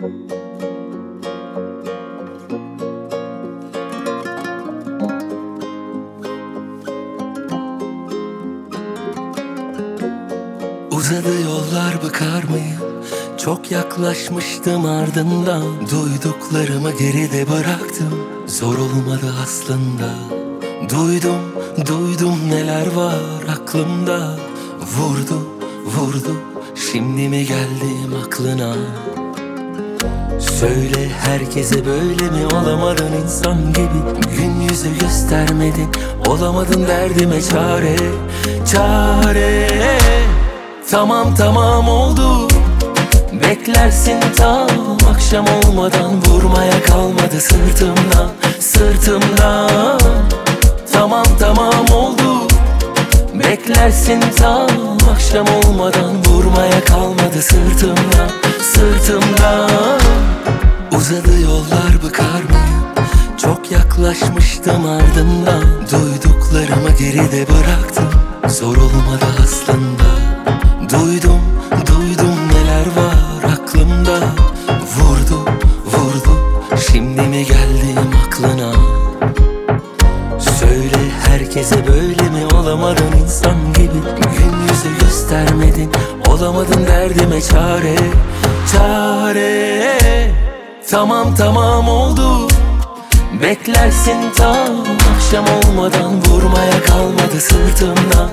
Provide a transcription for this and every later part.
Uzadı yollar, bakar mıyım? Çok yaklaşmıştım, ardından duyduklarımı geride bıraktım. Zor olmadı aslında. Duydum neler var aklımda. Vurdu şimdi mi geldim aklına? Söyle, herkese böyle mi? Olamadın insan gibi, gün yüzü göstermedin. Olamadın derdime çare. Tamam oldu. Beklersin tam akşam olmadan, vurmaya kalmadı sırtımdan. Tamam oldu. Beklersin tam akşam olmadan, vurmaya kalmadı sırtımdan. Uzadı yollar, bakar mıyım? Çok yaklaşmıştım, ardından duyduklarımı geride bıraktım. Zor olmadı aslında. Duydum neler var aklımda. Vurdu şimdi mi geldim aklına? Söyle, herkese böyle mi? Olamadın insan gibi, gün yüzü göstermedin. Olamadın derdime çare. Tamam oldu. Beklersin tam akşam olmadan, vurmaya kalmadı sırtımdan.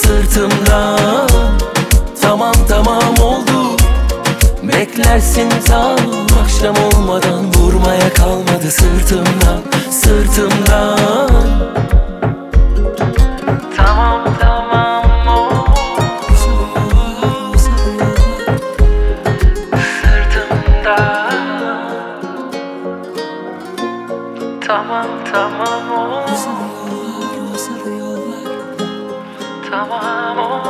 Tamam oldu. Beklersin tam akşam olmadan, vurmaya kalmadı sırtımdan. Tamam oldu. Sırtımdan. Tamam oldu. Tamam oldu.